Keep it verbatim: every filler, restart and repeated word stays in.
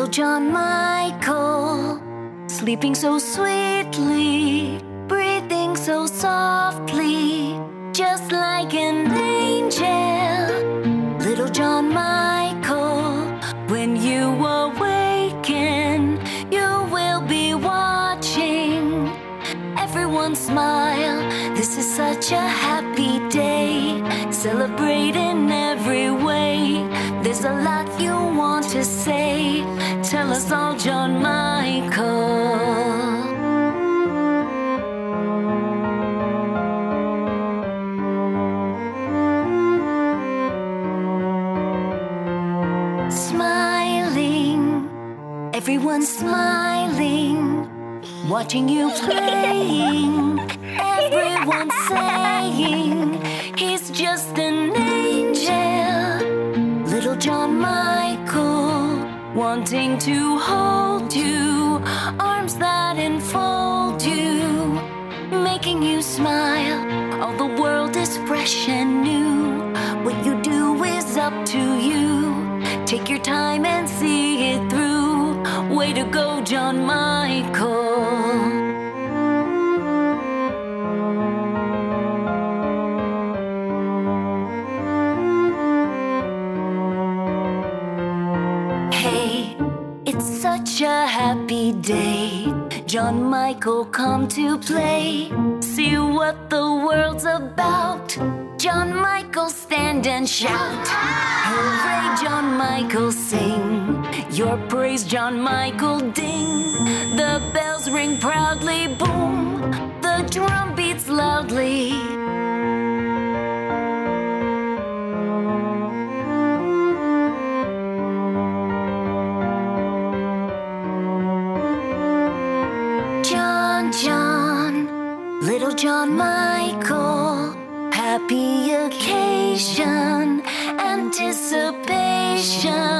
Little John Michael, sleeping so sweetly, breathing so softly, just like an angel. Little John Michael, when you awaken, you will be watching everyone smile. This is such a happy day, celebrate in every way. There's a lot you want to say, tell us all, John Michael. Smiling, everyone's smiling, watching you playing. Everyone's saying he's just an angel. Little John Michael, wanting to hold you, arms that enfold you, making you smile. All the world is fresh and new. What you do is up to you. Take your time and see it through. Way to go, John Michael. Hey, it's such a happy day. John Michael come to play. See what the world's about. John Michael stand and shout. Hooray, John Michael sing. Your praise, John Michael ding. The bells ring proudly, boom. The drum beats loudly. John, John, little John Michael, happy occasion, anticipation.